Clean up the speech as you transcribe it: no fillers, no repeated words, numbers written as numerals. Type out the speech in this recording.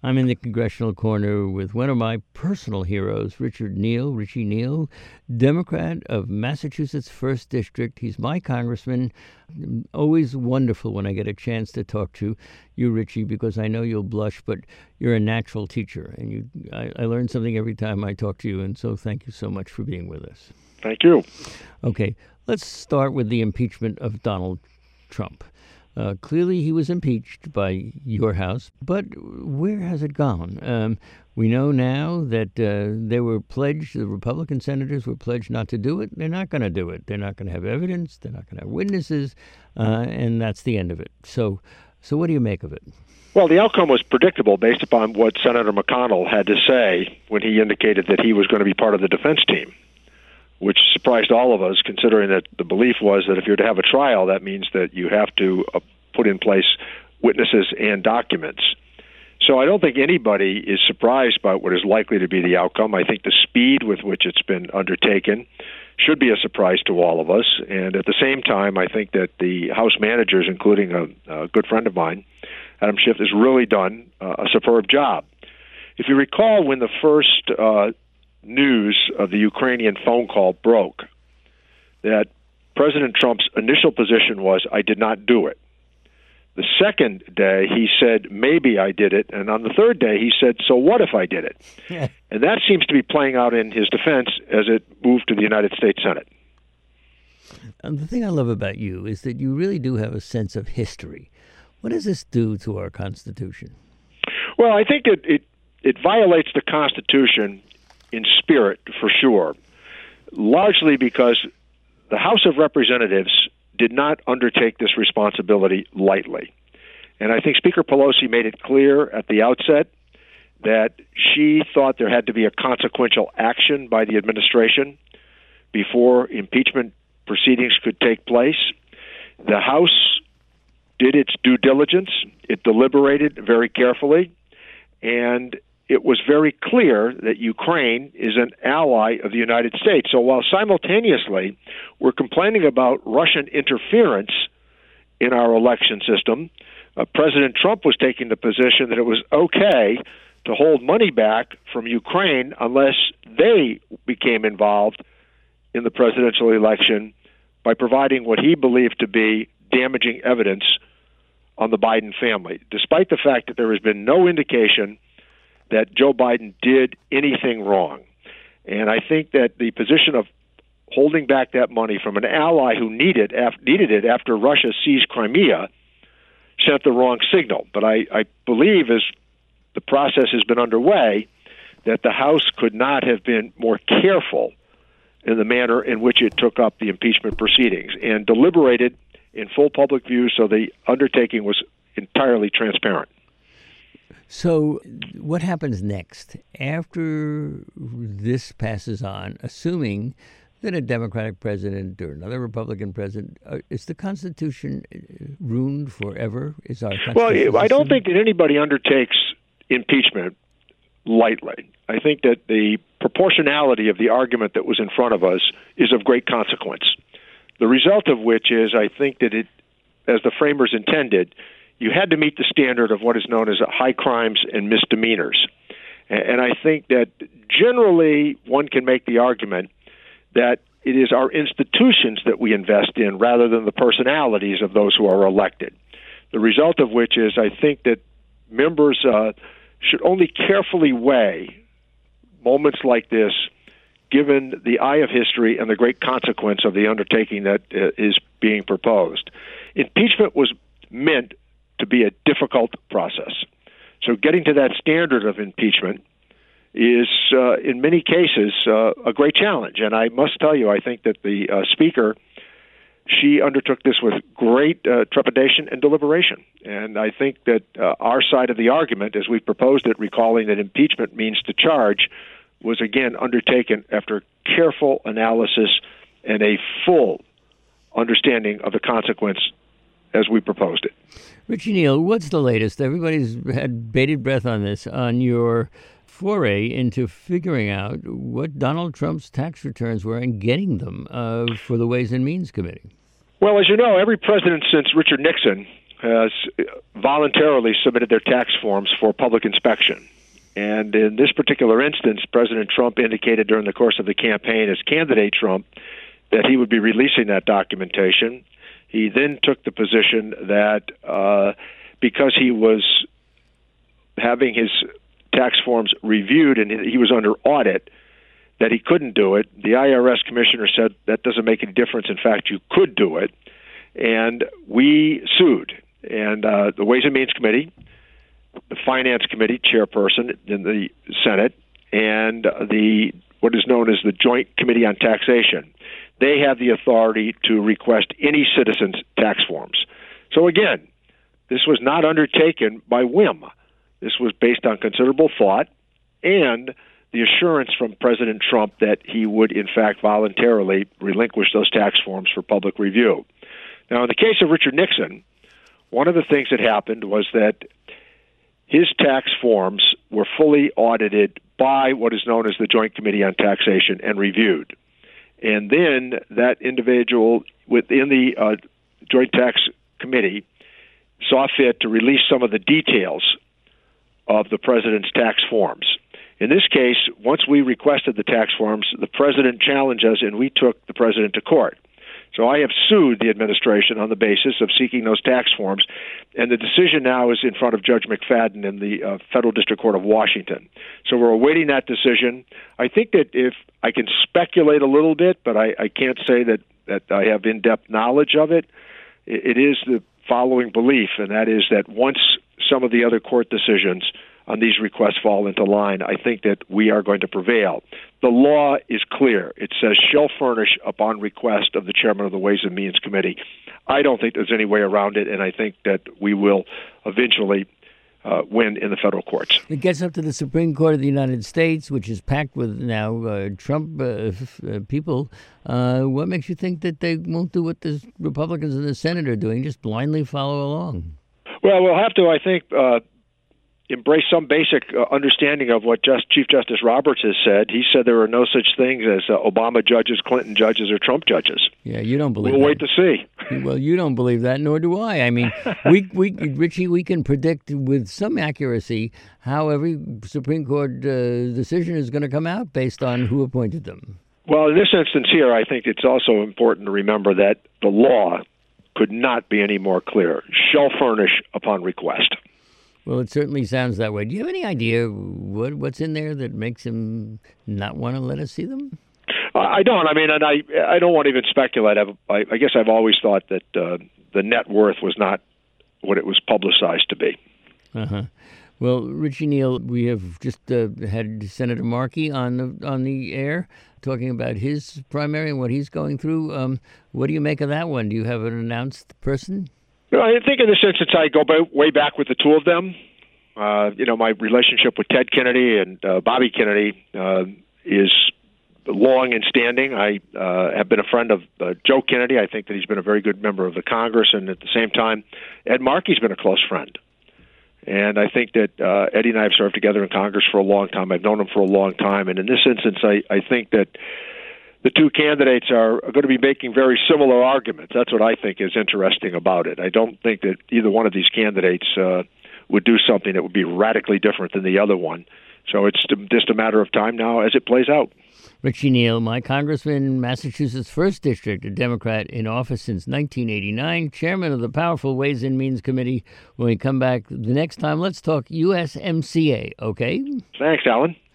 I'm in the congressional corner with one of my personal heroes, Richie Neal, Democrat of Massachusetts 1st District. He's my congressman. Always wonderful when I get a chance to talk to you, Richie, because I know you'll blush, but you're a natural teacher, and I learn something every time I talk to you, and so thank you so much for being with us. Thank you. Okay, let's start with the impeachment of Donald Trump. Clearly, he was impeached by your House, but where has it gone? We know now that they were pledged, the Republican senators were pledged not to do it. They're not going to do it. They're not going to have evidence. They're not going to have witnesses, and that's the end of it. So what do you make of it? Well, the outcome was predictable based upon what Senator McConnell had to say when he indicated that he was going to be part of the defense team, which surprised all of us, considering that the belief was that if you're to have a trial, that means that you have to put in place witnesses and documents. So I don't think anybody is surprised by what is likely to be the outcome. I think the speed with which it's been undertaken should be a surprise to all of us. And at the same time, I think that the House managers, including a good friend of mine, Adam Schiff, has really done a superb job. If you recall, when the first news of the Ukrainian phone call broke, that President Trump's initial position was, I did not do it. The second day, he said, maybe I did it. And on the third day, he said, so what if I did it? Yeah. And that seems to be playing out in his defense as it moved to the United States Senate. And the thing I love about you is that you really do have a sense of history. What does this do to our Constitution? Well, I think it violates the Constitution in spirit, for sure, largely because the House of Representatives did not undertake this responsibility lightly. And I think Speaker Pelosi made it clear at the outset that she thought there had to be a consequential action by the administration before impeachment proceedings could take place. The House did its due diligence. It deliberated very carefully, and it was very clear that Ukraine is an ally of the United States. So while simultaneously we're complaining about Russian interference in our election system, President Trump was taking the position that it was okay to hold money back from Ukraine unless they became involved in the presidential election by providing what he believed to be damaging evidence on the Biden family, despite the fact that there has been no indication that Joe Biden did anything wrong. And I think that the position of holding back that money from an ally who needed it after Russia seized Crimea sent the wrong signal. But I believe, as the process has been underway, that the House could not have been more careful in the manner in which it took up the impeachment proceedings and deliberated in full public view, so the undertaking was entirely transparent. So what happens next after this passes on, assuming that a Democratic president or another Republican president, is the Constitution ruined forever? Is our Constitution Well, I don't think that anybody undertakes impeachment lightly. I think that the proportionality of the argument that was in front of us is of great consequence. The result of which is, I think that it, as the framers intended, you had to meet the standard of what is known as high crimes and misdemeanors. And I think that generally one can make the argument that it is our institutions that we invest in rather than the personalities of those who are elected. The result of which is, I think that members should only carefully weigh moments like this, given the eye of history and the great consequence of the undertaking that is being proposed. Impeachment was meant to be a difficult process. So getting to that standard of impeachment is, in many cases, a great challenge. And I must tell you, I think that the Speaker, she undertook this with great trepidation and deliberation. And I think that our side of the argument, as we proposed it, recalling that impeachment means to charge, was again undertaken after careful analysis and a full understanding of the consequence as we proposed it. Richie Neal, what's the latest? Everybody's had bated breath on this, on your foray into figuring out what Donald Trump's tax returns were and getting them for the Ways and Means Committee. Well, as you know, every president since Richard Nixon has voluntarily submitted their tax forms for public inspection. And in this particular instance, President Trump indicated during the course of the campaign as candidate Trump that he would be releasing that documentation. He then took the position that because he was having his tax forms reviewed and he was under audit, that he couldn't do it. The IRS commissioner said that doesn't make any difference. In fact, you could do it. And we sued. And the Ways and Means Committee, the Finance Committee chairperson in the Senate, and the what is known as the Joint Committee on Taxation, they have the authority to request any citizen's tax forms. So again, this was not undertaken by whim. This was based on considerable thought and the assurance from President Trump that he would, in fact, voluntarily relinquish those tax forms for public review. Now, in the case of Richard Nixon, one of the things that happened was that his tax forms were fully audited by what is known as the Joint Committee on Taxation and reviewed. And then that individual within the Joint Tax Committee saw fit to release some of the details of the president's tax forms. In this case, once we requested the tax forms, the president challenged us and we took the president to court. So I have sued the administration on the basis of seeking those tax forms, and the decision now is in front of Judge McFadden in the Federal District Court of Washington. So we're awaiting that decision. I think that if I can speculate a little bit, but I can't say that I have in-depth knowledge of it, it is the following belief, and that is that once some of the other court decisions on these requests fall into line, I think that we are going to prevail. The law is clear. It says shall furnish upon request of the chairman of the Ways and Means Committee. I don't think there's any way around it, and I think that we will eventually win in the federal courts. It gets up to the Supreme Court of the United States, which is packed with now Trump people. What makes you think that they won't do what the Republicans in the Senate are doing, just blindly follow along? Well, we'll have to, I think, embrace some basic understanding of what Chief Justice Roberts has said. He said there are no such things as Obama judges, Clinton judges, or Trump judges. Yeah, you don't believe We'll that. wait to see. Well, you don't believe that, nor do I. I mean, Richie, we can predict with some accuracy how every Supreme Court decision is going to come out based on who appointed them. Well, in this instance here, I think it's also important to remember that the law could not be any more clear. Shall furnish upon request. Well, it certainly sounds that way. Do you have any idea what's in there that makes him not want to let us see them? I don't. I mean, and I don't want to even speculate. I guess I've always thought that the net worth was not what it was publicized to be. Uh-huh. Well, Richie Neal, we have just had Senator Markey on the air talking about his primary and what he's going through. What do you make of that one? Do you have an announced person? I think in this instance I go way back with the two of them. My relationship with Ted Kennedy and Bobby Kennedy is long and standing. I have been a friend of Joe Kennedy. I think that he's been a very good member of the Congress, and at the same time, Ed Markey's been a close friend. And I think that Eddie and I have served together in Congress for a long time. I've known him for a long time. And in this instance, I think that the two candidates are going to be making very similar arguments. That's what I think is interesting about it. I don't think that either one of these candidates would do something that would be radically different than the other one. So it's just a matter of time now as it plays out. Richie Neal, my congressman, Massachusetts 1st District, a Democrat in office since 1989, chairman of the powerful Ways and Means Committee. When we come back the next time, let's talk USMCA, okay? Thanks, Alan.